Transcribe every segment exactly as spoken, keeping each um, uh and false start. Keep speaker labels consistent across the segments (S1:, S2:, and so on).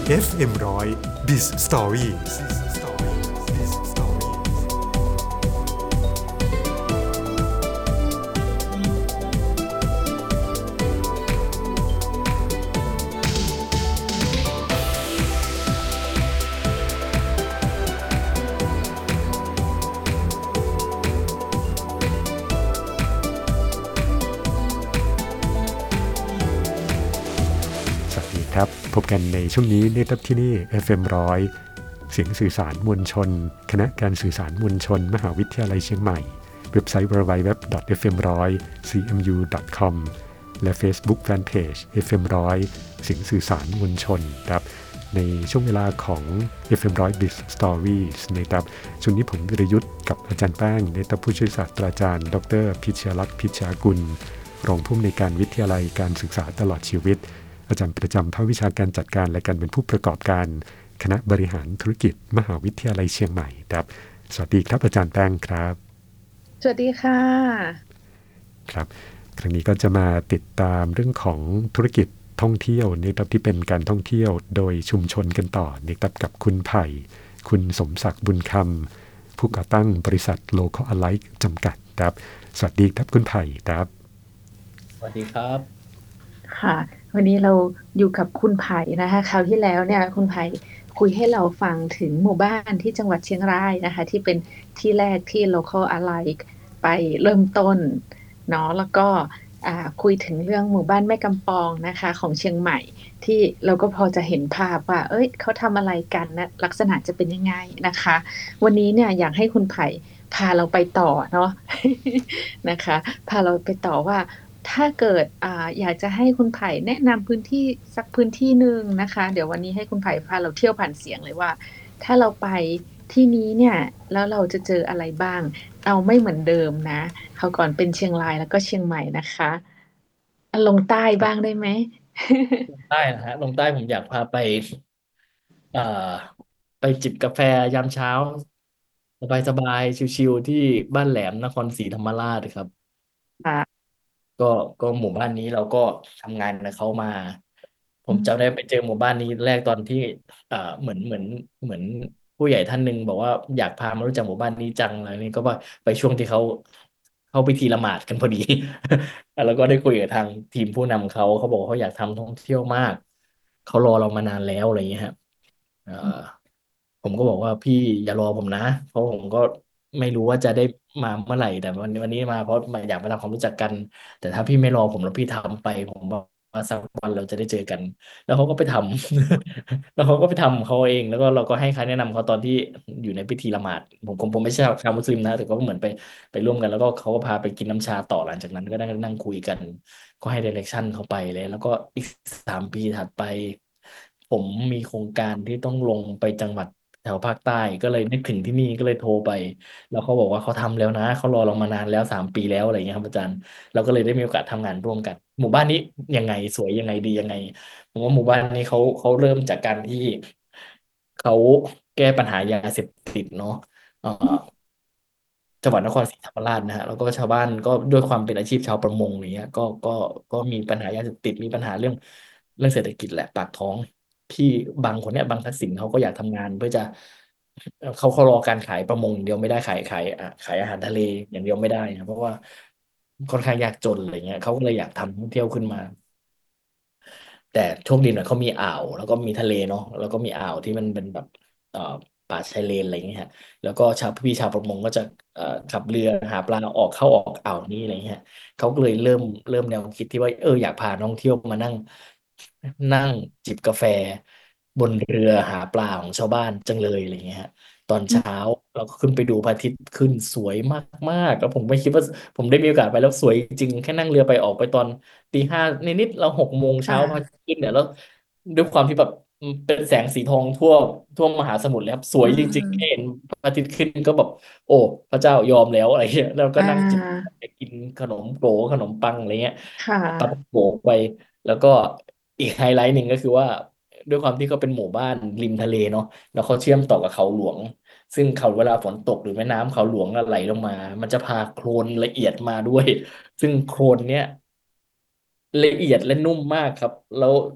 S1: เอฟ เอ็ม หนึ่งศูนย์ Biz Stories สวัสดีครับพบกันในช่วงนี้นะครับที่นี่ เอฟ เอ็ม หนึ่งศูนย์ เสียงสื่อสารมวลชนคณะการสื่อสารมวลชนมหาวิทยาลัยเชียงใหม่เว็บไซต์ ดับเบิลยู ดับเบิลยู ดับเบิลยู ดอท เอฟ เอ็ม หนึ่งศูนย์ ซี เอ็ม ยู ดอท คอม และ Facebook Fanpage เอฟ เอ็ม หนึ่งศูนย์ เสียงสื่อสารมวลชนครับในช่วงเวลาของ เอฟ เอ็ม หนึ่งศูนย์ Biz Stories นะครับช่วงนี้ผมวิรยุทธ์กับอาจารย์แป้งนะครับผู้ช่วยศาสตราจารย์ดรพิชยาลักษณ์พิชยากุลรองผู้อำนวยการวิทยาลัยการศึกษาตลอดชีวิตอาจารย์ประจำภาควิชาการจัดการและการเป็นผู้ประกอบการคณะบริหารธุรกิจมหาวิทยาลัยเชียงใหม่ครับสวัสดีครับอาจารย์แป้งครับ
S2: สวัสดีค่ะ
S1: ครับครั้งนี้ก็จะมาติดตามเรื่องของธุรกิจท่องเที่ยวนะครับที่เป็นการท่องเที่ยวโดยชุมชนกันต่อนะครับกับคุณไผ่คุณสมศักดิ์บุญคำผู้ก่อตั้งบริษัท Local Alike จำกัดครับสวัสดีครับคุณไผ่ครับ
S3: สวัสดีครับ
S2: ค่ะวันนี้เราอยู่กับคุณไผ่นะคะคราวที่แล้วเนี่ยคุณไผ่คุยให้เราฟังถึงหมู่บ้านที่จังหวัดเชียงรายนะคะที่เป็นที่แรกที่ Local Alike ไปเริ่มต้นเนาะแล้วก็อ่าคุยถึงเรื่องหมู่บ้านแม่กำปองนะคะของเชียงใหม่ที่เราก็พอจะเห็นภาพว่าเอ้ยเขาทำอะไรกันนะลักษณะจะเป็นยังไงนะคะวันนี้เนี่ยอยากให้คุณไผ่พาเราไปต่อเนาะนะคะพาเราไปต่อว่า ถ้าเกิดอ่าอยากจะให้คุณไผ่แนะนำพื้นที่สักพื้นที่หนึ่งนะคะเดี๋ยววันนี้ให้คุณไผ่พาเราเที่ยวผ่านเสียงเลยว่าถ้าเราไปที่นี้เนี่ยแล้วเราจะเจออะไรบ้างเอาไม่เหมือนเดิมนะเขาวก่อนเป็นเชียงรายแล้วก็เชียงใหม่นะคะอ่ะลงใต้บ้างได้ไหม
S3: ลงใต้นะฮะลงใต้ผมอยากพาไปเอ่อไปจิบกาแฟยามเช้าสบายสบายชิวๆที่บ้านแหลมนครศรีธรรมราชครับ
S2: ค่ะ
S3: ก็ก็หมู่บ้านนี้เราก็ทำงานกับเขามาผ
S2: อืม
S3: มจำได้ไปเจอหมู่บ้านนี้แรกตอนที่เอ่อเหมือนเหมือนเหมือนผู้ใหญ่ท่านหนึ่งบอกว่าอยากพามารู้จักหมู่บ้านนี้จังอะไรนี่ก็ว่าไปช่วงที่เขาเข้าพิธีละหมาดกันพอดีแล้วก็ได้คุยกับทางทีมผู้นำเขาเขาบอกว่าเขาอยากทำท่องเที่ยวมากเขารอเรามานานแล้วอะไรอย่างเงี้ยฮะ เอ่อผมก็บอกว่าพี่อย่ารอผมนะเพราะผมก็ไม่รู้ว่าจะได้มาเมื่อไหร่แต่วันวันนี้มาเพราะมาอยากมาทำความรู้จักกันแต่ถ้าพี่ไม่รอผมแล้วพี่ทำไปผมบอกว่าสักวันเราจะได้เจอกันแล้วเขาก็ไปทำแล้วเขาก็ไปทำเขาเองแล้วก็เราก็ให้คำแนะนำเขาตอนที่อยู่ในพิธีละหมาดผมผมผมไม่ใช่ชาวมุสลิมนะแต่ก็เหมือนไปไปร่วมกันแล้วก็เขาก็พาไปกินน้ำชาต่อหลังจากนั้นก็ได้นั่งคุยกันก็ให้ direction เขาไปเลยแล้วก็อีกสามปีถัดไป ผมมีโครงการที่ต้องลงไปจังหวัดแถวภาคใต้ก็เลยนึกถึงที่นี่ก็เลยโทรไปแล้วเขาบอกว่าเขาทำแล้วนะเขารอเรามานานแล้วสามปีแล้วอะไรอย่างเงี้ยครับอาจารย์เราก็เลยได้มีโอกาสทำงานร่วมกันหมู่บ้านนี้ยังไงสวยยังไงดียังไงผมว่าหมู่บ้านนี้เขาเขาเริ่มจากการที่เขาแก้ปัญหายาเสพติดเนาะเอ่อ จังหวัดนครศรีธรรมราชนะฮะแล้วก็ชาวบ้านก็ด้วยความเป็นอาชีพชาวประมงอย่างเงี้ยก็ก็ก็มีปัญหายาเสพติดมีปัญหาเรื่องเรื่องเศรษฐกิจแหละปากท้องที่บางคนเนี่ยบางทักษิณเขาก็อยากทำงานเพื่อจะเอ่อเขาเขารอการขายประมงอย่างเดียวไม่ได้ขายขายอ่ะขายอาหารทะเลอย่างเดียวไม่ได้นะเพราะว่าค่อนข้างยากจนอะไรเงี้ยเขาก็เลยอยากทำท่องเที่ยวขึ้นมา แต่โชคดีหน่อยเขามีอ่าวแล้วก็มีทะเลเนาะแล้วก็มีอ่าวที่มันเป็นแบบเอ่อป่าชายเลนอะไรอย่างเงี้ยฮะแล้วก็ชาวพี่ชาวประมงก็จะเอ่อขับเรือหาปลาออกเข้าออกอ่าวนี้อะไรเงี้ยเขาก็เลยเริ่มเริ่มแนวคิดที่ว่าเอออยากพานักท่องเที่ยวมานั่งนั่งจิบกาแฟบนเรือหาปลาของชาวบ้านจังเลยอะไรเงี้ยฮะตอนเช้าเราก็ขึ้นไปดูพระอาทิตย์ขึ้นสวยมากๆแล้วผมไม่คิดว่าผมได้มีโอกาสไปแล้วสวยจริงแค่นั่งเรือไปออกไปตอน ตีห้านิดๆเราหกโมงเช้าพระอาทิต
S2: ค่ะ
S3: ย์ขึ้นเนี่ยแล้วด้วยความที่แบบเป็นแสงสีทองทั่วทั่วมหาสมุทรเลยครับสว
S2: อื
S3: ยจริงๆแค่
S2: ม
S3: เห็นพระอาทิตย์ขึ้นก็แบบโอ้พระเจ้ายอมแล้วอะไรเงี้ยแล้วก็
S2: อ่
S3: นั่งจิบ
S2: า
S3: ไปกินขนมโกขนมปังอะไรเงี้ย
S2: ค่ะ
S3: ปาโกไปแล้วก็อีกไฮไลท์หนึ่งก็คือว่าด้วยความที่เขาเป็นหมู่บ้านริมทะเลเนาะแล้วเขาเชื่อมต่อกับเขาหลวงซึ่งเขาเวลาฝนตกหรือแม่น้ำเขาหลวงอะไหลลงมามันจะพาโคลนละเอียดมาด้วยซึ่งโคลนเนี้ย ละเอียดและนุ่มมากครับแล้ว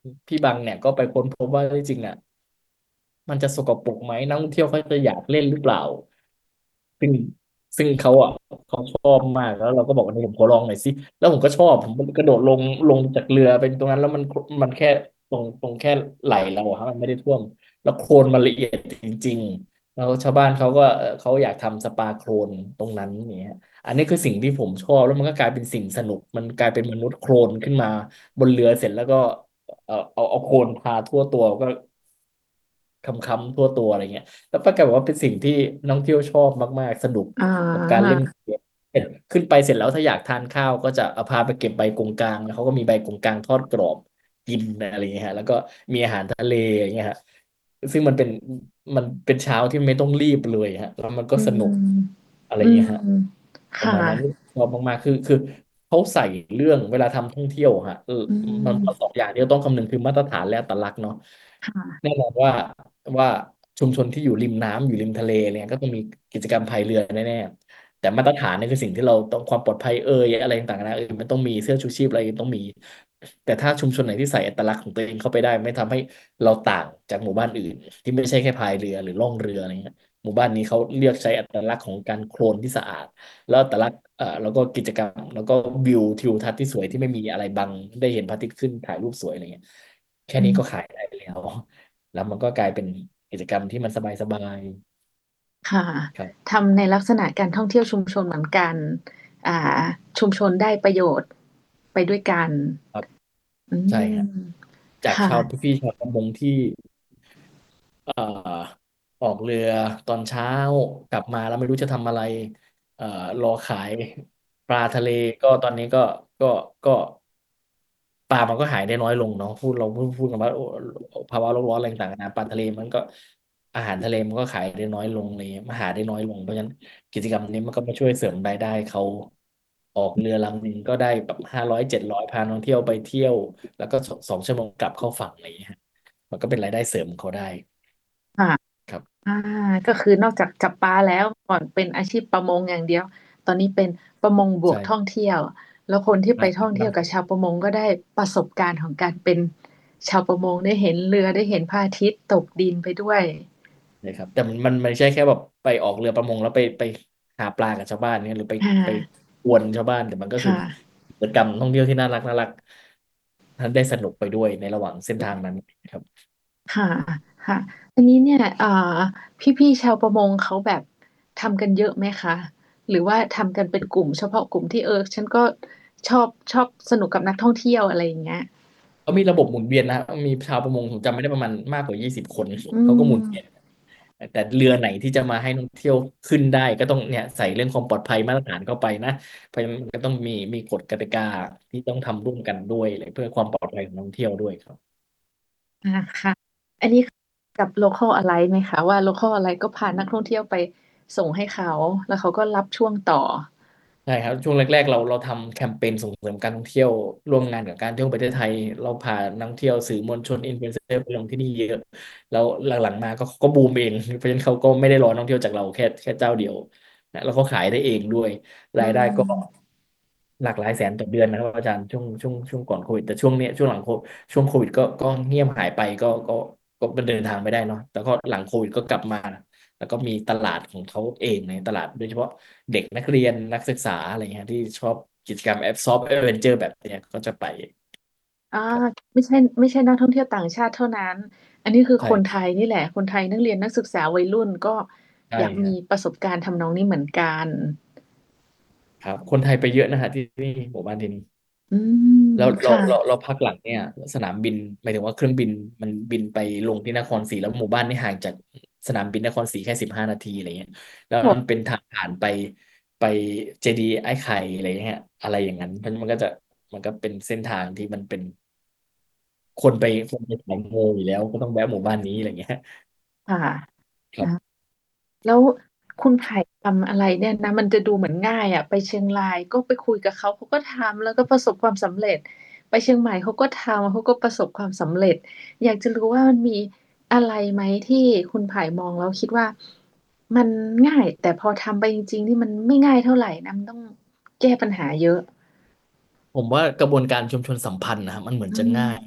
S3: พี่บังเนี่ยก็ไปค้นพบว่าจริงๆอ่ะมันจะสกปรกไหมนักท่องเที่ยวเขาจะอยากเล่นหรือเปล่า ซึ่งซึ่งเขาอ่ะเขาชอบมากแล้วเราก็บอกว่าผมขอลองหน่อยสิแล้วผมก็ชอบผมกระโดดลงลงจากเรือเป็นตรงนั้นแล้วมันมันแค่ตรงตรงแค่ไหล่เราอะครับมันไม่ได้ท่วมแล้วโคลนมันละเอียดจริงๆแล้วชาวบ้านเขาก็เอ่อเขาอยากทำสปาโคลนตรงนั้นอย่างเงี้ยอันนี้คือสิ่งที่ผมชอบแล้วมันก็กลายเป็นสิ่งสนุกมันกลายเป็นมนุษย์โคลนขึ้นมาบนเรือเสร็จแล้วก็เอ่อเอาเอาโคลนทาทั่วตัวก็ คำๆทั่วตัวอะไรเงี้ยแล้วปรากฏว่าเป็นสิ่งที่นักท่องเที่ยวชอบมากๆสนุก
S2: อ่
S3: กับการ
S2: า
S3: เล่นเกมเสร็จขึ้นไปเสร็จแล้วถ้าอยากทานข้าวก็จะเอาพาไปเก็บใบกงกางแล้วเขาก็มีใบกงกางทอดกรอบกินอะไรเงี้ยฮะแล้วก็มีอาหารทะเลอย่างเงี้ยฮะซึ่งมันเป็นมันเป็นเช้าที่ไม่ต้องรีบเลยฮะแล้วมันก็
S2: อื
S3: สนุก
S2: ม
S3: อะไร
S2: อืม
S3: เงี้ยฮะ ประ
S2: ค่ะ
S3: มาณนั้นชอบมากๆคือคือเขาใส่เรื่องเวลาทำท่องเที่ยวฮะเออ
S2: อื
S3: มันมันสอ
S2: ม
S3: งอย่างที่เราต้องคำนึงคือมาตรฐานและอัตลักษณ์เนาะแน่
S2: ค่ะ
S3: นอนว่าว่าชุมชนที่อยู่ริมน้ำอยู่ริมทะเลเนี่ยก็ต้องมีกิจกรรมพายเรือแน่ๆแต่มาตรฐานเนี่ยคือสิ่งที่เราต้องความปลอดภัยเอ่ยอะไรต่างๆนะเออมันต้องมีเสื้อชูชีพอะไรต้องมีแต่ถ้าชุมชนไหนที่ใส่อัตลักษณ์ของตัวเองเข้าไปได้ไม่ทำให้เราต่างจากหมู่บ้านอื่นที่ไม่ใช่แค่พายเรือหรือล่องเรืออะไรเงี้ยหมู่บ้านนี้เขาเลือกใช้อัตลักษณ์ของการโคลนที่สะอาด แล้วแต่ละเอ่อแล้วก็กิจกรรมแล้วก็วิวทิวทัศน์ที่สวยที่ไม่มีอะไรบังได้เห็นพระอาทิตย์ขึ้นถ่ายรูปสวยอะไรเงี้ยแค่นี้ก็
S2: อืม
S3: ขายได้แล้วแล้วมันก็กลายเป็นกิจกรรมที่มันสบาย
S2: ค่ะ
S3: ๆครับ
S2: ทำในลักษณะการท่องเที่ยวชุมชนเหมือนกันอ่าชุมชนได้ประโยชน์ไปด้วยกัน
S3: ครับ
S2: อื
S3: ใช่
S2: ม
S3: ฮะจาก
S2: ค่ะ
S3: ชาวพี่ๆชาวประมงที่เอ่อออกเรือตอนเช้ากลับมาแล้วไม่รู้จะทำอะไรเอ่อรอขายปลาทะเลก็ตอนนี้ก็ก็ก็ ปลามันก็หายได้น้อยลงเนาะพูดเราพูดพูดกันว่าโอ้ภาวะโลกร้อนอะไรต่างๆนานาปลาทะเลมันก็อาหารทะเลมันก็ขายได้น้อยลงอะไรเงี้ยมันหาได้น้อยลงเพราะฉะนั้นกิจกรรมนี้มันก็มาช่วยเสริมรายได้เขาออกเรือลำหนึ่งก็ได้แบบห้าร้อยเจ็ดร้อยพานักท่องเที่ยวไปเที่ยวแล้วก็สองสองชั่วโมงกลับเข้าฝั่งอะไรอย่างเงี้ยฮะมันก็เป็นรายได้เสริมของเขาได้
S2: ค่ะ
S3: ครับ
S2: อ่าก็คือนอกจากจับปลาแล้วก่อนเป็นอาชีพประมงอย่างเดียวตอนนี้เป็นประมงบวกท่อง
S3: ใช่
S2: เที่ยวแล้วคนที่ไปท่องเที่ยวกับ
S3: ครับ
S2: ชาวประมงก็ได้ประสบการณ์ของการเป็นชาวประมงได้เห็นเรือได้เห็นพระอาทิตย์ตกดินไปด้วย
S3: ใช่ครับแต่มันมันไม่ใช่แค่แบบไปออกเรือประมงแล้วไปไปหาปลากับชาวบ้านเนี่ยหรือไป
S2: อ่
S3: ไป
S2: า
S3: กวนชาวบ้านแต่มันก็คือ
S2: ค่ะ
S3: กิจกรรมท่องเที่ยวที่น่ารักน่ารัก ท่านได้สนุกไปด้วยในระหว่างเส้นทางนั้นครับ
S2: ค่ะค่ะอันนี้เนี่ยเอ่อพี่ๆชาวประมงเขาแบบทำกันเยอะไหมคะหรือว่าทำกันเป็นกลุ่มเฉพาะกลุ่มที่เออฉันก็ชอบชอบสนุกกับนักท่องเที่ยวอะไรอย่างเงี้ย
S3: เขามีระบบหมุนเวียนนะมีชาวประมงผมจำไม่ได้ประมาณมากกว่ายี่สิบคน
S2: อื
S3: เขาก็หมุนเวียน
S2: ม
S3: แต่เรือไหนที่จะมาให้นักท่องเที่ยวขึ้นได้ก็ต้องเนี่ยใส่เรื่องความปลอดภัยมาตรฐานเข้าไปนะเพราะฉะนั้นมันก็ต้องมีมีกฎกติกาที่ต้องทำร่วมกันด้วยเลยเพื่อความปลอดภัยของนักท่องเที่ยวด้วยครับ
S2: อ่าค่ะอันนี้กับ local อะไรไหมคะว่า local อะไรก็พานักท่องเที่ยวไปส่งให้เขาแล้วเขาก็รับช่วงต่อ
S3: ใช่ครับช่วงแรกๆเราเราทำแคมเปญส่งเสริมการท่องเที่ยวร่วมงานกับการท่องเที่ยวประเทศไทยเราพานักท่องเที่ยวสื่อมวลชนอินฟลูเอนเซอร์ไปลงที่นี่เยอะแล้วหลังๆมาก็ก็บูมเองเพราะฉะนั้นเขาก็ไม่ได้รอนักท่องเที่ยวจากเราแค่แค่เจ้าเดียวนะแล้วเขาขายได้เองด้วย
S2: อื
S3: รายได้ก็
S2: ม
S3: หลักหลายแสนต่อเดือนนะครับอาจารย์ช่วงช่วงช่วงก่อนโควิดแต่ช่วงเนี้ยช่วงหลังโคช่วงโควิดก็ก็เงียบหายไปก็ก็ก็มันเดินทางไม่ได้เนาะแต่ก็หลังโควิดก็กลับมา แล้วก็มีตลาดของเขาเองในตลาดโดยเฉพาะเด็กนักเรียนนักศึกษาอะไรเงี้ยที่ชอบกิจกรรมแอปซอฟต์แอดเวนเจอร์แบบเนี้ยก็จะไป
S2: อ่า
S3: ครับ
S2: ไม่ใช่ไม่ใช่นักท่องเที่ยวต่างชาติเท่านั้นอันนี้คือคนไท
S3: ใช่
S2: ยนี่แหละคนไทยนักเรียนนักศึกษาวัยรุ่นก็
S3: ใช่
S2: อยากมี
S3: ฮะ
S2: ประสบการณ์ทำนองนี้เหมือนกัน
S3: ครับคนไทยไปเยอะนะฮะที่นี่หมู่บ้านที่นี่
S2: อืม
S3: แล้วเรา
S2: ค่ะ
S3: เราเราพักหลังเนี่ยสนามบินหมายถึงว่าเครื่องบินมันบินไปลงที่นครศรีแล้วหมู่บ้านนี่ห่างจากสนามบินนครศรีแค่สิบห้านาทีอะไรเงี้ยแล้วมันเป็นทางผ่านไปไปเจดีย์ไอ้ไข่อะไรเงี้ยอะไรอย่างนั้นเพราะมันก็จะมันก็เป็นเส้นทางที่มันเป็น คนไปคนไปขายโมอยู่แล้วก็ต้องแวะหมู่บ้านนี้อะไรเงี้ย
S2: ค่ะนะ
S3: ครับ
S2: แล้วคุณไผ่ทำอะไรเนี่ยนะมันจะดูเหมือนง่ายอ่ะไปเชียงรายก็ไปคุยกับเขาเขาก็ทำแล้วก็ประสบความสำเร็จไปเชียงใหม่เขาก็ทำเขาก็ประสบความสำเร็จอยากจะรู้ว่ามันมีอะไรไหมที่คุณไผ่มองแล้วคิดว่ามันง่ายแต่พอทำไปจริงๆนี่มันไม่ง่ายเท่าไหร่นะมันต้องแก้ปัญหาเยอะ
S3: ผมว่ากระบวนการชุมชนสัมพันธ์นะครับมันเหมือน
S2: อื
S3: จะง่าย
S2: ม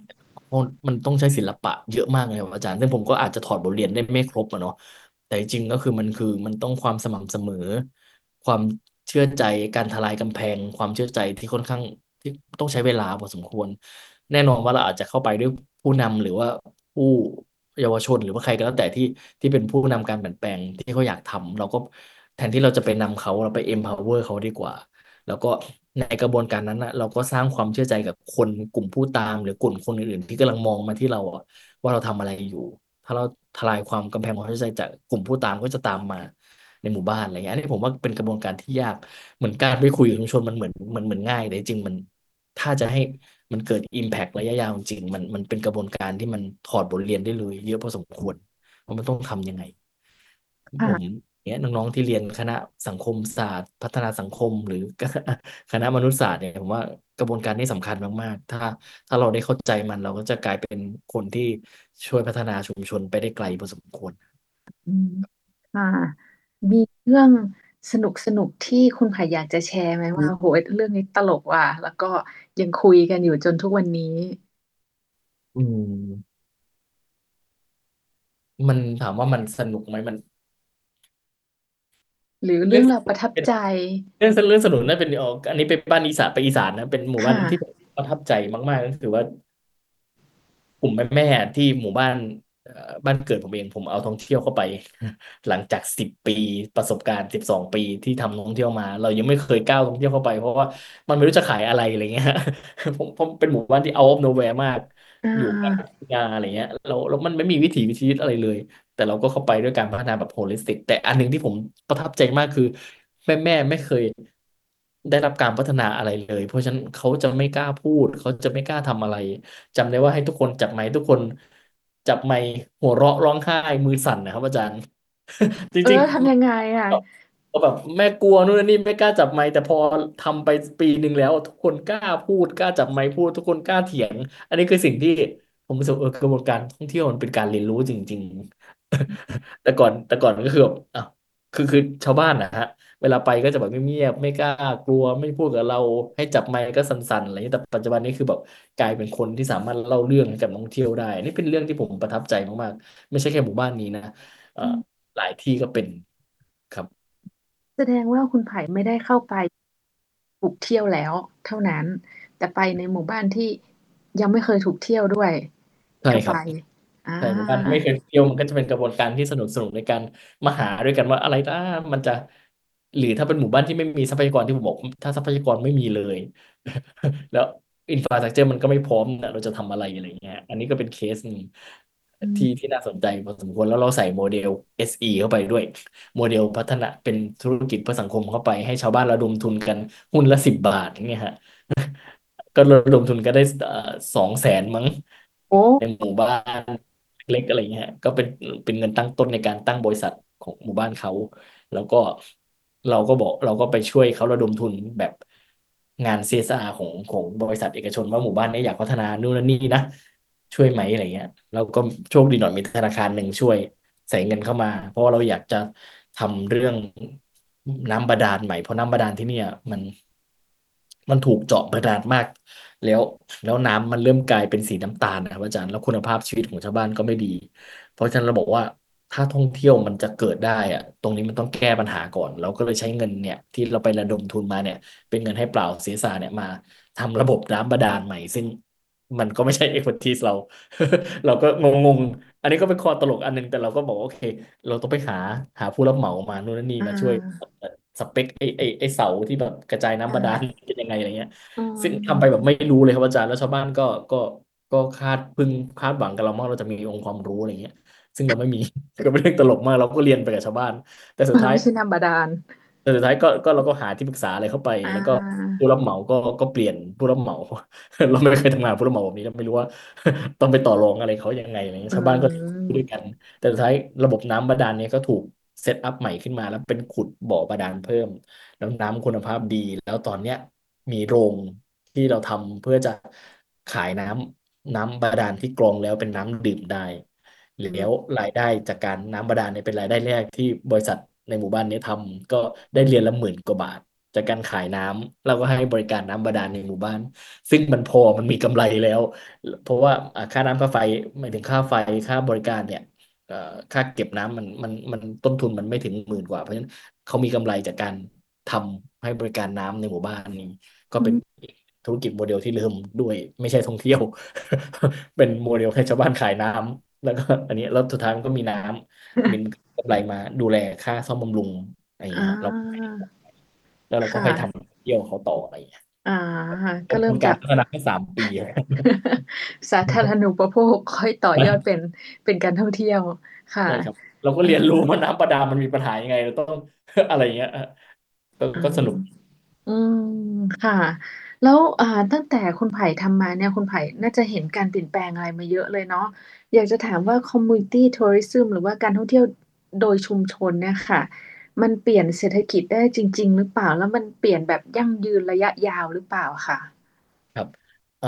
S3: เพราะมันต้องใช้ศิลปะเยอะมากเลยครับอาจารย์ซึ่งผมก็อาจจะถอดบทเรียนได้ไม่ครบอะเนาะแต่จริงๆก็คือมันคือมันต้องความสม่ำเสมอความเชื่อใจการทลายกำแพงความเชื่อใจที่ค่อนข้างที่ต้องใช้เวลาพอสมควรแน่นอนว่าเราอาจจะเข้าไปด้วยผู้นำหรือว่าผู้เยาวชนหรือว่าใครก็แล้วแต่ที่ที่เป็นผู้นำการเปลี่ยนแปลงที่เขาอยากทำเราก็แทนที่เราจะไปนำเขาเราไป empower เขาดีกว่า แล้วก็ในกระบวนการนั้นนะเราก็สร้างความเชื่อใจกับคนกลุ่มผู้ตามหรือกลุ่มคนอื่นๆที่กำลังมองมาที่เราอะว่าเราทำอะไรอยู่ถ้าเราทลายความกำแพงความเชื่อใจจากกลุ่มผู้ตามก็จะตามมาในหมู่บ้านอะไรเงี้ยอันนี้ผมว่าเป็นกระบวนการที่ยากเหมือนการไปคุยกับชุมชนมันเหมือนมันเหมือนง่ายแต่จริงๆมันถ้าจะให้มันเกิด impact ระยะยาวจริงๆมันมันเป็นกระบวนการที่มันถอดบทเรียนได้เลยเยอะพอสมควรว่ามันต้องทำยังไง ผม
S2: ค่ะ
S3: เนี้ยน้องๆที่เรียนคณะสังคมศาสตร์พัฒนาสังคมหรือคณะมนุษยศาสตร์เนี่ยผมว่ากระบวนการนี้สำคัญมากๆถ้าถ้าเราได้เข้าใจมันเราก็จะกลายเป็นคนที่ช่วยพัฒนาชุมชนไปได้ไกลพอสมควร
S2: อืมค่ะมีเรื่องสนุกสนุกที่คุณไผ่อยากจะแชร์ไหมว่าโหเรื่องนี้ตลกว่ะแล้วก็ยังคุยกันอยู่จนทุกวันนี้
S3: อืมมันถามว่ามันสนุกไหมมัน
S2: หรือ
S3: เรื่อง
S2: เรื่องราวประทับ
S3: เป็น
S2: ใจ
S3: เรื่องเรื่องสนุกนั่นเป็นออกอันนี้เป็นบ้านอีสานไปอีสานนะเป็นหมู่บ้าน
S2: ค่ะ
S3: ที่ผมประทับใจมากๆก็คือว่า กลุ่มแม่แม่ที่หมู่บ้านเอ่อบ้านเกิดผมเองผมเอาท่องเที่ยวเข้าไปหลังจากสิบปีประสบการณ์สิบสองปีที่ทำท่องเที่ยวมาเรายังไม่เคยก้าวท่องเที่ยวเข้าไปเพราะว่ามันไม่รู้จะขายอะไรอะไรเงี้ยผมผมเป็นหมู่บ้านที่ out of nowhere มาก
S2: อ่
S3: อยู่กลาง
S2: า
S3: ทุ่งนาอะไรเงี้ยเราแล้วมันไม่มีวิถีวิถีชีวิตอะไรเลยแต่เราก็เข้าไปด้วยการพัฒนาแบบโฮลิสติกแต่อันหนึ่งที่ผมประทับใจมากคือแม่แม่ไม่เคยได้รับการพัฒนาอะไรเลยเพราะฉะนั้นเขาจะไม่กล้าพูดเขาจะไม่กล้าทำอะไร จำได้ว่าให้ทุกคนจับไมค์ทุกคนจับไมค์หัวเราะร้องไห้มือสั่นนะครับอาจารย์จ
S2: เออ
S3: ริง
S2: ทำยังไงอ่ะ
S3: ๆก็แบบแม่กลัวนู่นนี่ไม่กล้าจับไมค์แต่พอทำไปปีหนึ่งแล้วทุกคนกล้าพูดกล้าจับไมค์พูดทุกคนกล้าเถียงอันนี้คือสิ่งที่ผมรู้สึกเออกระบวนการท่องเที่ยวมันเป็นการเรียนรู้จริงๆแต่ก่อนแต่ก่อนก็คือแบบอ่ะคือคือชาวบ้านนะฮะ เวลาไปก็จะแบบเงียบๆไม่กล้ากลัวไม่พูดกับเราให้จับไมค์ก็สั่นๆอะไรอย่างนี้แต่ปัจจุบันนี้คือแบบกลายเป็นคนที่สามารถเล่าเรื่องให้กับนักท่องเที่ยวได้นี่เป็นเรื่องที่ผมประทับใจมากๆไม่ใช่แค่หมู่บ้านนี้นะเอ่อ
S2: อืม
S3: หลายที่ก็เป็นครับ
S2: แสดงว่าคุณไผ่ไม่ได้เข้าไปถูกเที่ยวแล้วเท่านั้นแต่ไปในหมู่บ้านที่ยังไม่เคยถูกเที่ยวด้วยก็ไป
S3: ใช่ครับ
S2: อ่า
S3: ใช่หมู่บ้านไม่เคยเที่ยวมันก็จะเป็นกระบวนการที่สนุกสนุกในการมาหาด้วยกันว่าอะไรนะมันจะหรือถ้าเป็นหมู่บ้านที่ไม่มีทรัพยากรที่ผมบอกถ้าทรัพยากรไม่มีเลยแล้วอินฟราสตรักเจอร์มันก็ไม่พร้อมเนี่ยเราจะทำอะไรอะไรเงี้ยอันนี้ก็เป็นเคสหนึ่ง
S2: อื
S3: ที่ที่
S2: ม
S3: น่าสนใจพอสมควรแล้วเราใส่โมเดล เอส อี เข้าไปด้วยโมเดลพัฒนาเป็นธุรกิจเพื่อสังคมเข้าไปให้ชาวบ้านระดมทุนกันหุ้นละสิบบาทอย่างเงี้ยฮะก็ระดมทุนกันได้สองแสนมั้ง
S2: โอ้
S3: ในหมู่บ้านเล็กๆอะไรเงี้ยก็เป็นเป็นเงินตั้งต้นในการตั้งบริษัทของหมู่บ้านเขาแล้วก็เราก็บอกเราก็ไปช่วยเขาระดมทุนแบบงาน ซี เอส อาร์ ของของบริษัทเอกชนว่าหมู่บ้านนี้อยากพัฒนานู่นนั่นนี่นะช่วยไหมอะไรเงี้ยเราก็โชคดีหน่อยมีธนาคารหนึ่งช่วยใส่เงินเข้ามาเพราะว่าเราอยากจะทำเรื่องน้ำบาดาลใหม่เพราะน้ำบาดาลที่เนี่ยมัน มันถูกเจาะบาดาลมากแล้วแล้วน้ำมันเริ่มกลายเป็นสีน้ำตาลนะครับอาจารย์แล้วคุณภาพชีวิตของชาวบ้านก็ไม่ดีเพราะฉะนั้นเราบอกว่าถ้าท่องเที่ยวมันจะเกิดได้อะตรงนี้มันต้องแก้ปัญหาก่อนเราก็เลยใช้เงินเนี่ยที่เราไประดมทุนมาเนี่ยเป็นเงินให้เปล่าเสียสละเนี่ยมาทำระบบน้ำบาดาลใหม่ซึ่งมันก็ไม่ใช่ expertise เราเราก็งงๆอันนี้ก็เป็นข้อตลกอันหนึงแต่เราก็บอกว่าโอเคเราต้องไปหาหาผู้รับเหมามานู่นนั่นนี่
S2: อ่
S3: มาช่วย
S2: า
S3: สเปคไอ้ไอ้ไอ้เสาที่แบบกระจาย
S2: อ่
S3: น้ำบาดาล
S2: า
S3: เป็นยังไงอะไรเงี้ย
S2: อื
S3: ซึ่งทำไปแบบ
S2: ม
S3: ไม่รู้เลยครับอาจารย์แล้วชาวบ้านก็ก็ก็คาดพึ่งคาดหวังกับเรามากเราจะมีองค์ความรู้อะไรเงี้ยซึ่งเราไม่มีก็เป็นเรื่องตลกมากเราก็เรียนไปกับชาวบ้านแต่สุดท้าย
S2: ไม่ใช่น้ำบาดาล
S3: แต่สุดท้ายก็ก็เราก็หาที่ปรึกษาอะไรเข้าไป
S2: อ่
S3: แล้วก็
S2: า
S3: ผู้รับเหมาก็ก็เปลี่ยนผู้รับเหมาเราไม่เคยทำงานผู้รับเหมาแบบนี้เราไม่รู้ว่าต้องไปต่อรองอะไรเขายังไงอะไรเงี้ย
S2: อื
S3: ชาวบ้านก็ด้วย
S2: ม
S3: กันแต่สุดท้ายระบบน้ำบาดาลเนี่ยก็ถูกเซตอัพใหม่ขึ้นมาแล้วเป็นขุดบ่อบาดาลเพิ่มแล้วน้ำคุณภาพดีแล้วตอนเนี้ยมีโรงที่เราทำเพื่อจะขายน้ำน้ำบาดาลที่กรองแล้วเป็นน้ำดื่มได้ แล้ว
S2: อืม
S3: รายได้จากการน้ำบาดาลเนี่ยเป็นรายได้แรกที่บริษัทในหมู่บ้านนี้ทำก็ได้เรียนละหมื่นกว่าบาทจากการขายน้ำแล้วก็ให้บริการน้ำบาดาลในหมู่บ้านซึ่งมันพอมันมีกำไรแล้วเพราะว่าอ่าค่าน้ำค่าไฟหมายถึงค่าไฟค่าบริการเนี่ยเอ่อค่าเก็บน้ำมันมันมันต้นทุนมันไม่ถึงหมื่นกว่าเพราะฉะนั้นเขามีกำไรจากการทำให้บริการน้ำในหมู่บ้านนี้ก็เป็น
S2: อืม
S3: ธุรกิจโมเดลที่เริ่มด้วยไม่ใช่ท่องเที่ยวเป็นโมเดลให้ชาวบ้านขายน้ำแล้วก็อันนี้แล้วสุดท้ายมันก็มีน้ำมี กำไรมาดูแลค่าซ่อมบำรุงอะไรอย่าง
S2: อ่
S3: เงี้ยฮะเรา
S2: า
S3: แล้วเราก็
S2: ค่ะ
S3: ค่อยทำเที่ยวเขาต่ออะไรอย่างเงี้ย
S2: อ่า
S3: ก็เป็นการ
S2: ก็เริ่มจาก
S3: พัฒนาแค่สามปี
S2: สาธารณูปโภคค่อยต่อยอดเป็นเป็นการท่องเที่ยวค่ะ
S3: ใช่ครับเราก็
S2: เออ
S3: เรียนรู้ว่าน้ำประดามันมีปัญหายังไงเราต้องอะไรอย่างเงี้ยก็
S2: อ่
S3: ก็สนุก
S2: าอืมค่ะแล้วอ่าตั้งแต่คุณไผ่ทำมาเนี่ยคุณไผ่น่าจะเห็นการเปลี่ยนแปลงอะไรมาเยอะเลยเนาะอยากจะถามว่า community tourism หรือว่าการท่องเที่ยวโดยชุมชนเนี่ยค่ะมันเปลี่ยนเศรษฐกิจได้จริงๆหรือเปล่าแล้วมันเปลี่ยนแบบยั่งยืนระยะยาวหรือเปล่าค่ะ
S3: ครับเอ่อ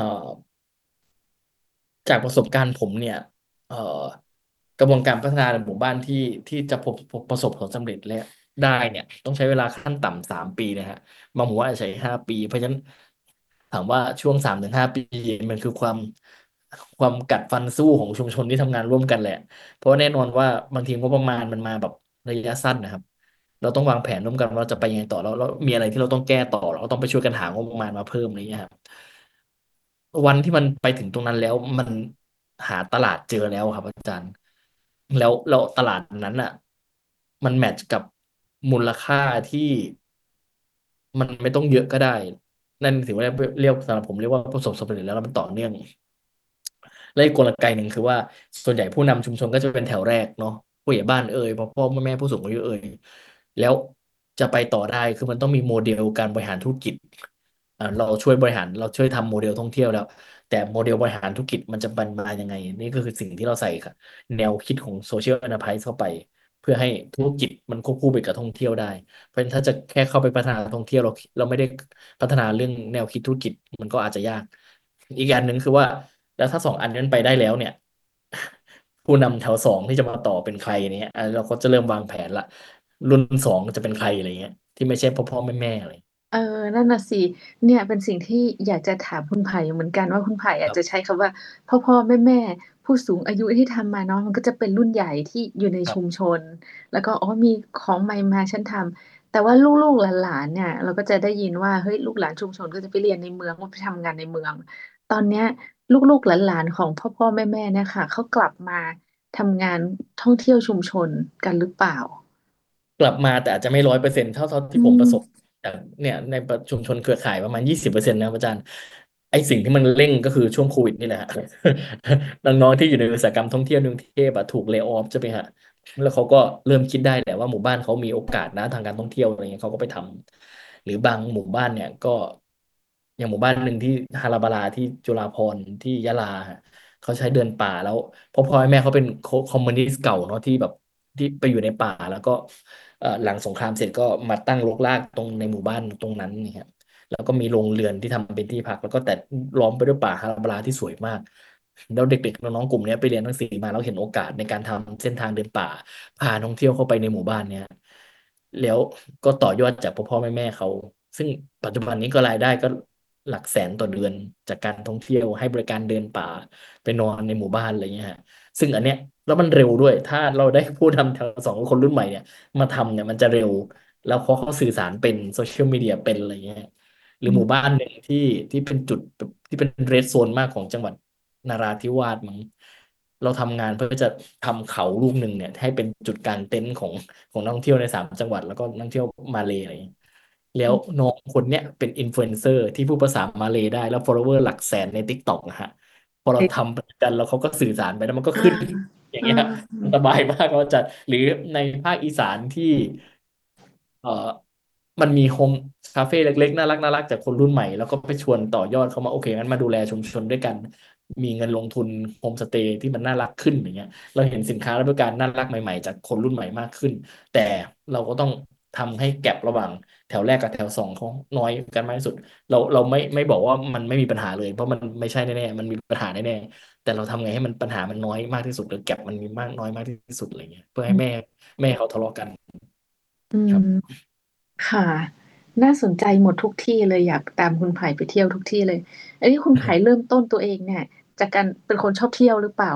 S3: จากประสบการณ์ผมเนี่ยเอ่อกระบวนการพัฒนาในหมู่บ้านที่ที่จะพบพบประสบผลสำเร็จและได้เนี่ยต้องใช้เวลาขั้นต่ำสามปีนะฮะบางหมู่บ้านอาจจะใช้ห้าปีเพราะฉะนั้นถามว่าช่วงสามถึงห้าปีมันคือความความกัดฟันสู้ของชุมชนที่ทำงานร่วมกันแหละเพราะว่าแน่นอนว่าบางทีงบประมาณมันมาแบบระยะสั้นนะครับเราต้องวางแผนร่วมกันว่าเราจะไปยังไงต่อแล้วแล้วมีอะไรที่เราต้องแก้ต่อเราต้องไปช่วยกันหางบประมาณมาเพิ่มอะไรอย่างเงี้ยครับ วันที่มันไปถึงตรงนั้นแล้วมันหาตลาดเจอแล้วครับอาจารย์แล้วแล้วตลาดนั้นอ่ะมันแมทช์กับมูลค่าที่มันไม่ต้องเยอะก็ได้นั่นถือว่าเรียกสำหรับผมเรียกว่าประสบความสำเร็จแล้วแล้วมันต่อเนื่อง และอีกกลไกหนึ่งคือว่าส่วนใหญ่ผู้นำชุมชนก็จะเป็นแถวแรกเนาะผู้ใหญ่บ้านเอ่ยพ่อพ่อแม่แม่ผู้สูงอายุเอ่ยแล้วจะไปต่อได้คือมันต้องมีโมเดลการบริหารธุรกิจอ่าเราช่วยบริหารเราช่วยทำโมเดลท่องเที่ยวแล้วแต่โมเดลบริหารธุรกิจมันจะบันมายังไงนี่ก็คือสิ่งที่เราใส่ค่ะแนวคิดของโซเชียล e n น e r p r i s e เข้าไปเพื่อให้ธุรกิจมันควบคู่ไปกับท่องเที่ยวได้เพราะฉะนั้นถ้าจะแค่เข้าไปพัฒนาท่องเที่ยวเราเราไม่ได้พัฒนาเรื่องแนวคิดธุรกิจมันก็อาจจะยากอีกอย่างหนึ่งคือว่า แล้วถ้าสองอันนั้นไปได้แล้วเนี่ยผู้นำแถวสองที่จะมาต่อเป็นใครเนี่ยอ่ะเราก็จะเริ่มวางแผนละรุ่นสองจะเป็นใครอะไรเงี้ยที่ไม่ใช่พ่อพ่อแม่แม่อะไร
S2: เออนั่นน่ะสิเนี่ยเป็นสิ่งที่อยากจะถามคุณไผ่เหมือนกันว่าคุณไผ่
S3: ค
S2: อาจ
S3: รับ
S2: จะใช้คำว่าพ่อพ่อแม่แม่ผู้สูงอายุที่ทำมาเนาะมันก็จะเป็นรุ่นใหญ่ที่อยู่ใน
S3: ครับ
S2: ชุมชนแล้วก็อ๋อมีของใหม่มาฉันทำแต่ว่าลูกๆหลานๆเนี่ยเราก็จะได้ยินว่าเฮ้ยลูกหลานชุมชนก็จะไปเรียนในเมืองว่าไปทำงานในเมืองตอนเนี้ยลูกๆหลานๆของพ่อพ่อแม่แม่เนี่ยค่ะเขากลับมาทำงานท่องเที่ยวชุมชนกันหรือเปล่า
S3: กลับมาแต่อาจจะไม่ร้อยเปอร์เซ็นต์เท่าเท่าที่
S2: อืม
S3: ผมประสบจากเนี่ยในประชุมชนเครือข่ายประมาณยี่สิบเปอร์เซ็นต์นะครับอาจารย์ไอสิ่งที่มันเร่งก็คือช่วงโควิดนี่แหละฮะน้องๆที่อยู่ในอุตสาหกรรมท่องเที่ยวในกรุงเทพอะถูกเล y o อ f ใช่ไหมฮะแล้วเขาก็เริ่มคิดได้แหละว่าหมู่บ้านเขามีโอกาสนะทางการท่องเที่ยวอะไรเงี้ยเขาก็ไปทำหรือบางหมู่บ้านเนี่ยก็อย่างหมู่บ้านหนึ่งที่ฮาราบาลาที่จุฬาภรณ์ที่ยะลาฮะเขาใช้เดินป่าแล้วพ่อพ่อแม่เขาเป็นคอมมิวนิสต์เก่าเนาะที่แบบที่ไปอยู่ในป่าแล้วก็เอ่อหลังสงครามเสร็จก็มาตั้งรกรากตรงในหมู่บ้านตรงนั้นเนี่ย แล้วก็มีโรงเรือนที่ทำเป็นที่พักแล้วก็แต่ล้อมไปด้วยป่าฮาราบาราที่สวยมากแล้วเด็กๆน้องๆกลุ่มเนี้ยไปเรียนหนังสือมาแล้วเห็นโอกาสในการทำเส้นทางเดินป่าพาท่องเที่ยวเข้าไปในหมู่บ้านเนี้ยแล้วก็ต่อยอดจากพ่อพ่อแม่แม่เขาซึ่งปัจจุบันนี้ก็รายได้ก็หลักแสนต่อเดือนจากการท่องเที่ยวให้บริการเดินป่าไปนอนในหมู่บ้านอะไรเงี้ยฮะซึ่งอันเนี้ยแล้วมันเร็วด้วยถ้าเราได้ผู้ทำแถวสองคนรุ่นใหม่เนี่ยมาทำเนี่ยมันจะเร็วแล้วเพราะเขาสื่อสารเป็นโซเชียลมีเดียเป็นอะไรเงี้ย หรือหมู่บ้านหนึ่งที่ที่เป็นจุดแบบที่เป็นเรดโซนมากของจังหวัดนาราธิวาสมั้งเราทำงานเพื่อจะทำเขาลูกหนึ่งเนี่ยให้เป็นจุดกางเต็นท์ของของนักท่องเที่ยวในสามจังหวัดแล้วก็นักท่องเที่ยวมาเลย์อะไรอย่างเงี้ยแล้วน้องคนเนี้ยเป็นอินฟลูเอนเซอร์ที่พูดภาษามาเลย์ได้แล้ว follower หลักแสนใน TikTok นะฮะพอเรา
S2: เด็ก
S3: ทำไปกันแล้วเขาก็สื่อสารไปแล้วมันก็
S2: อ่า
S3: ขึ้นอย่าง
S2: อ่า
S3: เงี้ยมันสบายมากเราจะหรือในภาคอีสานที่ เอ่อมันมีโฮมคาเฟ่เล็กๆน่ารักน่ารักจากคนรุ่นใหม่แล้วก็ไปชวนต่อยอดเขามาโอเคงั้นมาดูแลชุมชนด้วยกันมีเงินลงทุนโฮมสเตย์ที่มันน่ารักขึ้นอย่างเงี้ยเราเห็นสินค้าและบริการน่ารักใหม่ๆจากคนรุ่นใหม่มากขึ้นแต่เราก็ต้องทำให้แก็ประหว่างแถวแรกกับแถวสองเขาน้อยกันมากที่สุดเราเราไม่ไม่บอกว่ามันไม่มีปัญหาเลยเพราะมันไม่ใช่แน่ๆมันมีปัญหาแน่ๆแต่เราทำไงให้มันปัญหามันน้อยมากที่สุดหรือแก็มันมีมากน้อยมากที่สุดอะไรเงี้ยเพื่อให้แม่แม่เขาทะเลาะกัน
S2: อื
S3: ครับ
S2: ม ค่ะน่าสนใจหมดทุกที่เลยอยากตามคุณไผ่ไปเที่ยวทุกที่เลยอันนี้คุณไผ่เริ่มต้นตัวเองเนี่ยจากการเป็นคนชอบเที่ยวหรือเปล่า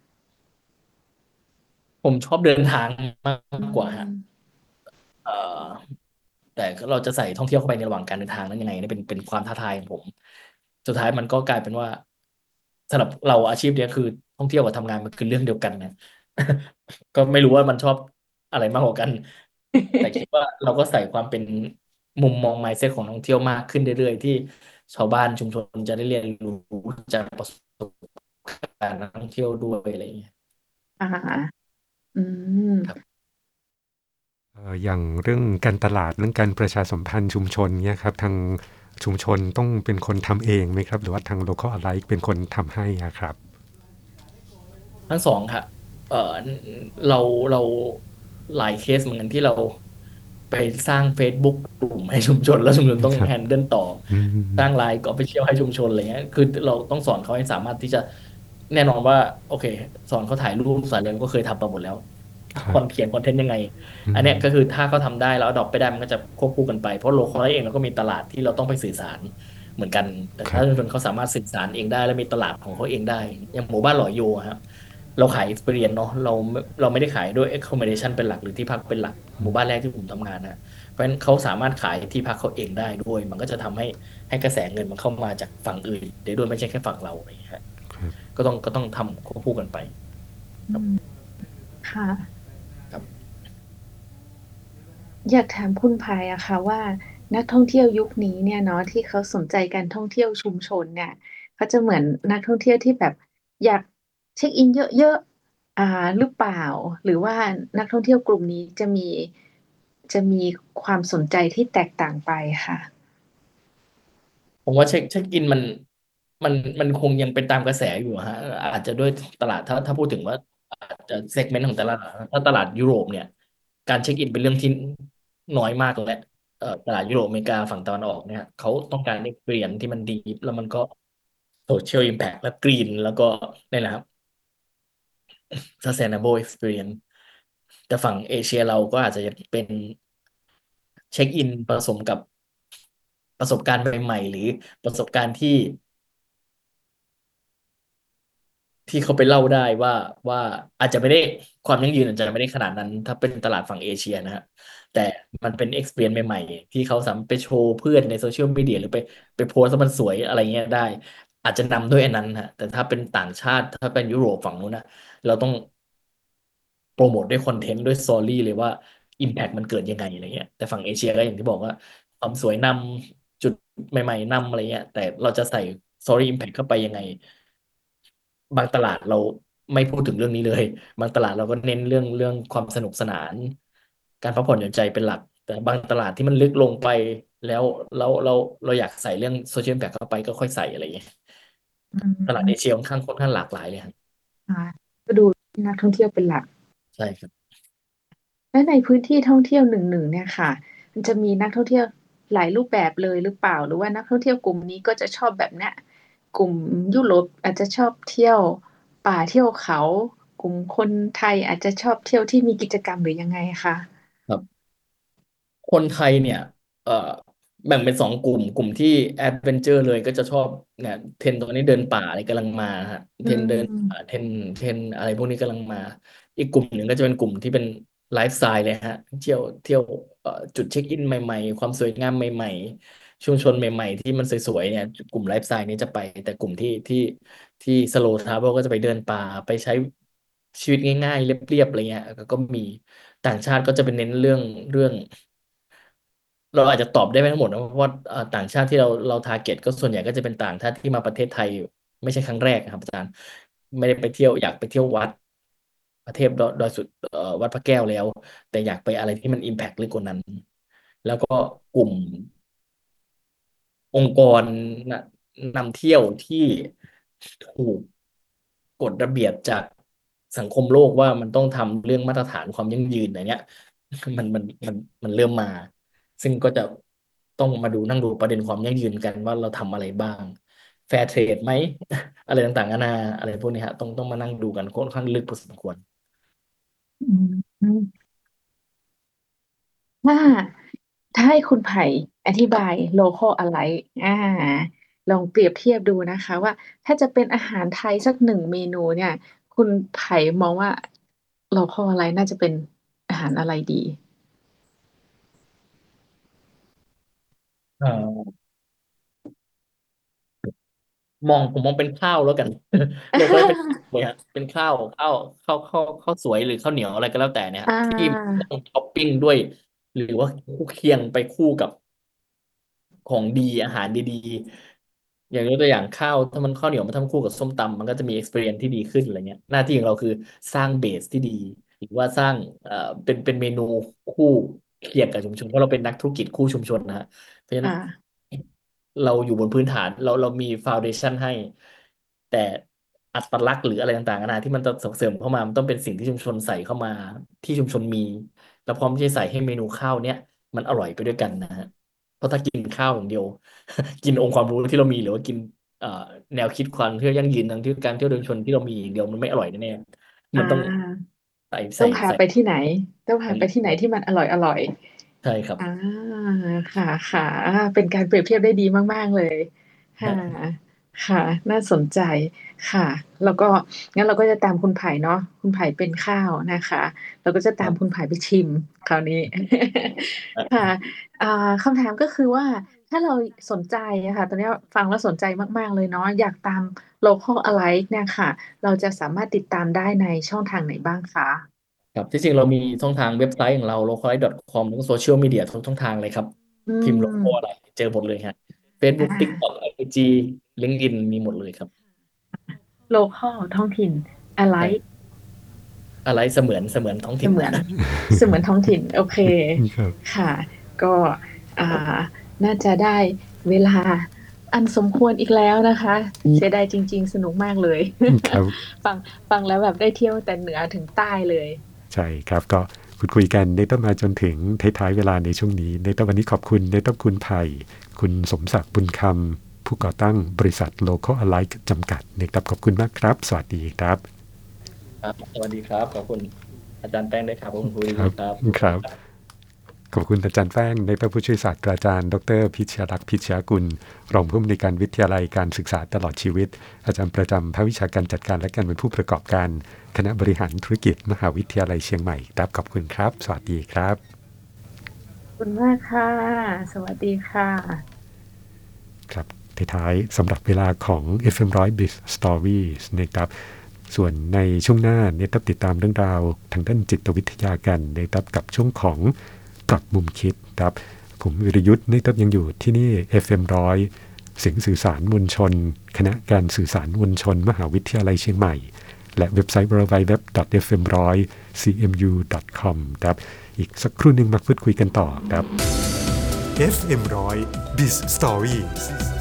S3: ผมชอบเดินทางมา
S2: อื
S3: กกว่าฮะ
S2: ม
S3: เอ่อแต่เราจะใส่ท่องเที่ยวเข้าไปในระหว่างการเดินทางนั้นยังไงเนี่ยเป็นเป็นความท้าทายของผมสุดท้ายมันก็กลายเป็นว่าสำหรับเราอาชีพเนี้ยคือท่องเที่ยวกับทำงานมันคือเรื่องเดียวกันนะก็ไม่รู้ว่ามันชอบอะไรมากกว่ากันแต่คิดว่าเราก็ใส่ความเป็นมุมมอง mindset ของนักท่องเที่ยวมากขึ้นเรื่อยๆที่ชาวบ้านชุมชนจะได้เรียนรู้จากประสบการณ์นักท่องเที่ยวด้วยอะไรอย่างเงี้ย
S2: อ่าอืม
S3: ครับ
S1: เอ่ออย่างเรื่องการตลาดเรื่องการประชาสัมพันธ์ชุมชนเนี่ยครับทางชุมชนต้องเป็นคนทำเองไหมครับหรือว่าทาง Local Alike เป็นคนทำให้อะครับ
S3: ทั้งสองค่ะเออเราเราหลายเคสเหมือนกันที่เราไปสร้าง Facebook กลุ่มให้ชุมชนแล้วชุมชนต้อง
S1: ครับ
S3: แฮนเดิลต่อ
S1: อื
S3: สร้างไล
S1: ม
S3: น์ก็ไปเชียร์ให้ชุมชนอะไรเงี้ยคือเราต้องสอนเขาให้สามารถที่จะแน่นอนว่าโอเคสอนเขาถ่ายรูปสอนอะไรก็เคยทำมาหมดแล้ว
S1: ครับ
S3: คอนเขียนคอนเทนต์ยังไง
S1: อืม
S3: อันเนี้ยก็คือถ้าเขาทำได้แล้วอดอปไปได้มันก็จะควบคู่กันไปเพราะโลคอลเองเราก็มีตลาดที่เราต้องไปสื่อสารเหมือนกันแต่ถ้าชุมช
S1: ครับ
S3: นเขาสามารถสื่อสารเองได้และมีตลาดของเขาเองได้อย่างหมู่บ้านหล่อโยอะครับ เราขาย experience เนาะเราไม่เราไม่ได้ขายด้วย accommodation เป็นหลักหรือที่พักเป็นหลักหมู่บ้านแรกที่ผมทำงานนะเพราะฉะนั้นเขาสามารถขายที่พักเขาเองได้ด้วยมันก็จะทำให้ให้กระแสเงินมันเข้ามาจากฝั่งอื่นได้ด้วยไม่ใช่แค่ฝั่งเราอะไรอย่างเงี้ยฮะ
S1: ครับ
S3: ก็ต้องก็ต้องทำควบคู่กันไปครับ
S2: อืมค่ะ
S3: ครับ
S2: อยากถามคุณพายอะค่ะว่านักท่องเที่ยวยุคนี้เนี่ยเนาะที่เขาสนใจการท่องเที่ยวชุมชนเนี่ยเขาจะเหมือนนักท่องเที่ยวที่แบบอยากเช็คอินเยอะๆอ่าหรือเปล่าหรือว่านักท่องเที่ยวกลุ่มนี้จะมีจะมีความสนใจที่แตกต่างไปค่ะ
S3: ผมว่าเช็คเช็คอินมันมันมันคงยังเป็นตามกระแสอยู่ฮะอาจจะด้วยตลาดถ้าถ้าพูดถึงว่าอาจจะเซกเมนต์ของแต่ละตลาดถ้าตลาดยุโรปเนี่ยการเช็คอินเป็นเรื่องที่น้อยมากและเอ่อตลาดยุโรปอเมริกาฝั่งตะวันออกเนี่ยเขาต้องการเ e เปลี่ยนที่มันดีแล้วมันก็ social impact และกรีนแล้วก็นี่นแหละครับ sustainable experience แต่ฝั่งเอเชียเราก็อาจจะยังเป็นเช็คอินผสมกับประสบการณ์ใหม่ๆหรือประสบการณ์ที่ ที่เขาไปเล่าได้ว่าว่าอาจจะไม่ได้ความยั่งยืนอาจจะไม่ได้ขนาดนั้นถ้าเป็นตลาดฝั่งเอเชียนะฮะแต่มันเป็น experience ใหม่ๆที่เขาสามารถไปโชว์เพื่อนในโซเชียลมีเดียหรือไปไปโพสต์แล้วมันสวยอะไรเงี้ยได้อาจจะนำด้วยอันนั้นฮะแต่ถ้าเป็นต่างชาติถ้าเป็นยุโรปฝั่งนู้นนะเราต้องโปรโมทด้วยคอนเทนต์ด้วยสตอรี่เลยว่า Impact มันเกิดยังไงอะไรเงี้ยแต่ฝั่งเอเชียก็อย่างที่บอกว่าความสวยนำจุดใหม่ๆนำอะไรเงี้ยแต่เราจะใส่ Story Impact เข้าไปยังไง บางตลาดเราไม่พูดถึงเรื่องนี้เลยบางตลาดเราก็เน้นเรื่องเรื่องความสนุกสนานการพักผ่อนหย่อนใจเป็นหลักแต่บางตลาดที่มันลึกลงไปแล้วเราเราเราอยากใส่เรื่องโซเชียลแบ็กเข้าไปก็ค่อยใส่อะไรอย่างเงี้ย
S2: อื
S3: ตลาดเอเชีย
S2: ม
S3: ค่อนข้างค่อนข้างหลากหลายเลยครับ
S2: ค่ะก็ดูนักท่องเที่ยวเป็นหลัก
S3: ใช่ครับ
S2: และในพื้นที่ท่องเที่ยวหนึ่งหนึ่งเนี่ยค่ะมันจะมีนักท่องเที่ยวหลายรูปแบบเลยหรือเปล่าหรือว่านักท่องเที่ยวกลุ่มนี้ก็จะชอบแบบเนี้ยกลุ่มยุโรปอาจจะชอบเที่ยวป่าเที่ยวเขากลุ่มคนไทยอาจจะชอบเที่ยวที่มีกิจกรรมหรือยังไงคะ
S3: ครับ คนไทยเนี่ยเอ่อแบ่งเป็นสองกลุ่มกลุ่มที่แอดเวนเจอร์เลยก็จะชอบเนี่ยเทรนด์ตอนนี้เดินป่าอะไรกำลังมาฮะ
S2: อื
S3: เทรนด์เดินป่า
S2: ม
S3: เทรนด์เทรนด์อะไรพวกนี้กำลังมาอีกกลุ่มหนึ่งก็จะเป็นกลุ่มที่เป็นไลฟ์สไตล์เลยฮะเที่ยวเที่ยวเอ่อจุดเช็คอินใหม่ๆความสวยงามใหม่ๆชุมชนใหม่ๆที่มันสวยๆเนี่ยกลุ่มไลฟ์สไตล์นี้จะไปแต่กลุ่มที่ที่ที่สโลว์ทราเวลก็จะไปเดินป่าไปใช้ชีวิตง่ายๆเรียบๆอะไรเงี้ยก็ก็มี ต่างชาติก็จะเป็นเน้นเรื่องเรื่องเราอาจจะตอบได้ไม่ทั้งหมดนะเพราะว่าเอ่อต่างชาติที่เราเราทาร์เก็ตก็ส่วนใหญ่ก็จะเป็นต่างชาติที่มาประเทศไทยไม่ใช่ครั้งแรกนะครับอาจารย์ไม่ได้ไปเที่ยวอยากไปเที่ยววัดประเทศดอยดอยสุดเอ่อวัดพระแก้วแล้วแต่อยากไปอะไรที่มันอิมแพกลึกกว่านั้นแล้วก็กลุ่ม องค์กรนะนำเที่ยวที่ถูกกฎระเบียบจากสังคมโลกว่ามันต้องทำเรื่องมาตรฐานความยั่งยืนอะไรเงี้ยมันมันมันมันเริ่มมาซึ่งก็จะต้องมาดูนั่งดูประเด็นความยั่งยืนกันว่าเราทำอะไรบ้างแฟร์เทรดไหมอะไรต่างๆนานาอะไรพวกนี้ฮะต้องต้องมานั่งดูกันค่อนข้างลึกพอสมควร
S2: อืมถ้าถ้าให้คุณไผ่อธิบาย local alike อาลองเปรียบเทียบดูนะคะว่าถ้าจะเป็นอาหารไทยสักหนึ่งเมนูเนี่ยคุณไผ่มองว่า local alike น่าจะเป็นอาหารอะไรดี
S3: เอ่อมองผมมองเป็นข้าวแล้วกันโลเคอลเป็นเลยฮะเป็นข้าวข้าวข้าวข้าวข้าวสวยหรือข้าวเหนียวอะไรก็แล้วแต่เนี่ยฮะ
S2: อ่
S3: ที่
S2: า
S3: ต้องท็อปปิ้งด้วยหรือว่าคู่เคียงไปคู่กับของดีอาหารดีๆอย่างยกตัวอย่างข้าวถ้ามันข้าวเหนียวมาทำคู่กับส้มตำมันก็จะมี experience ที่ดีขึ้นอะไรเงี้ยหน้าที่ของเราคือสร้างเบสที่ดีหรือว่าสร้างเอ่อเป็นเป็นเมนูคู่เคียงกับชุมชนเพราะเราเป็นนักธุรกิจคู่ชุมชนนะฮะ เพราะฉะนั้น
S2: อ่า
S3: เราอยู่บนพื้นฐานเราเรามีฟาวเดชันให้แต่อัตลักษณ์หรืออะไรต่างๆนานาที่มันจะส่งเสริมเข้ามามันต้องเป็นสิ่งที่ชุมชนใส่เข้ามาที่ชุมชนมีแล้วพร้อมที่จะใส่ให้เมนูข้าวเนี้ยมันอร่อยไปด้วยกันนะฮะเพราะถ้ากินข้าวอย่างเดียวกินองค์ความรู้ที่เรามีหรือว่ากินเอ่อแนวคิดความเที่ยวยั่งยืนทางที่การเที่ยวโดยชุมชนที่เรามีอย่างเดียวมันไม่อร่อยแน่ๆ
S2: อ่
S3: มันต้อง
S2: า
S3: ใส่
S2: ต้องพา
S3: ใส่ใส่
S2: ไปที่ไหนต้องพาไปที่ไหนที่มันอร่อยอร่อย
S3: ใช่ครับ
S2: อ่าค่ะค่ะอ่าเป็นการเปรียบเทียบได้ดีมากๆเลยค่ะ
S3: ฮะ
S2: ค่ะน่าสนใจค่ะแล้วก็งั้นเราก็จะตามคุณไผ่เนาะคุณไผ่เป็นข้าวนะคะเราก็จะตามคุณ
S3: ครับ
S2: ไผ่ไปชิมคราวนี้ ค่ะอ่าคำถามก็คือว่าถ้าเราสนใจอะค่ะตอนนี้ฟังแล้วสนใจมากๆเลยเนาะอยากตาม local alike เนี่ยค่ะเราจะสามารถติดตามได้ในช่องทางไหนบ้างคะ
S3: ครับที่จริงเรามีช่องทางเว็บไซต์ของเรา localite ดอท คอม แล้วก็โซเชียลมีเดียทุกช่องทางเลยครับ
S2: อื
S3: พิมพ์โลโก้อะไร
S2: ม
S3: เจอหมดเลยฮะ
S2: อ่
S3: Facebook
S2: า
S3: TikTok ไอ จี LinkedIn มีหมดเลยครับ
S2: local ท้องถิ่น
S3: ใช่
S2: alike
S3: อะไรเสมือนเสมือนท้องถิ่น
S2: เสมือนเสมือนท้องถิ่นโอเค
S1: ครับ
S2: ค่ะก็อ่าน่าจะได้เวลาอันสมควรอีกแล้วนะคะเสียดายจริงๆสนุกมากเลย
S1: ครับ
S2: ฟังฟังแล้วแบบได้เที่ยวแต่เหนือถึงใต้เลย
S1: ใช่ครับก็คุยคุยกันในต้นมาจนถึงท้ายๆเวลาในช่วงนี้ในต้นวันนี้ขอบคุณในต้นคุณไผ่คุณสมศักดิ์บุญคำผู้ก่อตั้งบริษัท Local Alike จำกัดนะครับขอบคุณมากครับสวัสดีครับ
S3: ครับสวัสดีครับขอบคุณอาจารย์แป้งด้วยครับขอบคุณครูดี
S1: ครับ
S3: ครับ
S1: ครับขอบคุณอาจารย์แป้งในพระผู้ช่วยศาสตราจารย์ดรพิชยรักษ์พิชยกุลรองผู้อำนวยการวิทยาลัยการศึกษาตลอดชีวิตอาจารย์ประจำภาควิชาการจัดการและการเป็นผู้ประกอบการคณะบริหารธุรกิจมหาวิทยาลัยเชียงใหม่ครับขอบคุณครับสวัสดีครับ
S2: ขอบคุณมากค่ะ สวัสดีค่ะ
S1: ครับท้ายๆสำหรับเวลาของ เอฟ เอ็ม หนึ่งร้อย Biz Stories นะครับส่วนในช่วงหน้าเนี่ยต้องติดตามเรื่องราวทางด้านจิตวิทยากันนะครับกับช่วงของปรับมุมคิดครับผมวิรยุทธ์นะครับยังอยู่ที่นี่ เอฟ เอ็ม หนึ่งร้อย เสียงสื่อสารมวลชนคณะการสื่อสารมวลชนมหาวิทยาลัยเชียงใหม่และเว็บไซต์ ดับเบิลยู ดับเบิลยู ดับเบิลยู ดอท เอฟ เอ็ม หนึ่งร้อย ซี เอ็ม ยู ดอท คอม ครับอีกสักครู่หนึ่งมาพูดคุยกันต่อครับ เอฟ เอ็ม หนึ่งร้อย Biz Stories